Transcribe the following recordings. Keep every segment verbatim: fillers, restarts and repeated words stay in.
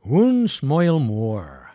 One smile more.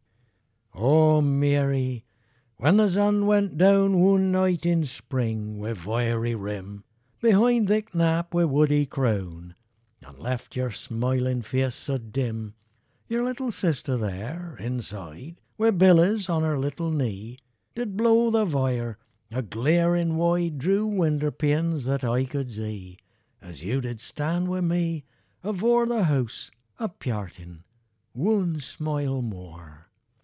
Oh, Mary, when the sun went down one night in spring wi' fiery rim, behind thick knap wi' woody crown, and left your smiling face so dim, your little sister there, inside, wi' billies on her little knee, did blow the fire, a glaring wide drew window panes that I could see, as you did stand wi' me afore the house, a parting, one smile more.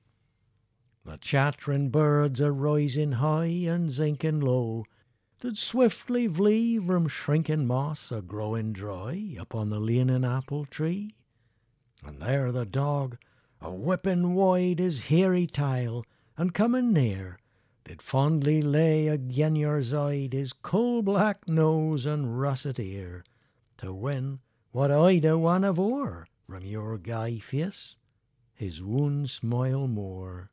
The chattering birds a rising high and sinking low, did swiftly flee from shrinking moss a growing dry upon the leaning apple tree, and there the dog, a whipping wide his hairy tail, and coming near, did fondly lay again your side his coal black nose and russet ear, to win what I'd a won afore from your gay face, his one smile more.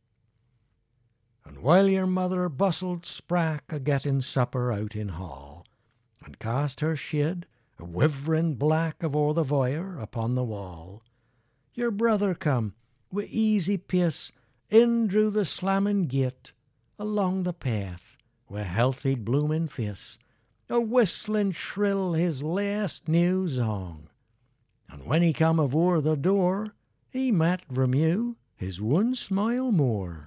And while your mother bustled sprack a getting supper out in hall, and cast her shade, a wivering black afore the fire upon the wall, your brother come, wi' easy pace, in through the slamming gate, along the path, wi' healthy blooming face, a whistling shrill his last new song. And when he come afore the door, he met from you his one smile more.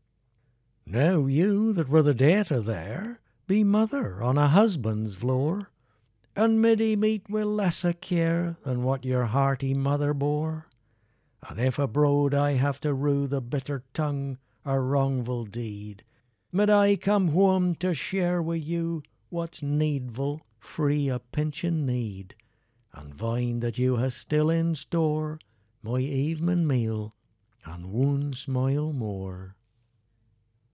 Now you that were the data there, be mother on a husband's floor, and middy meet wi' lesser care than what your hearty mother bore. And if abroad I have to rue the bitter tongue or wrongful deed, mid I come home to share wi' you what's needful, free o' pinching need, and find that you ha' still in store my evening meal and one smile more.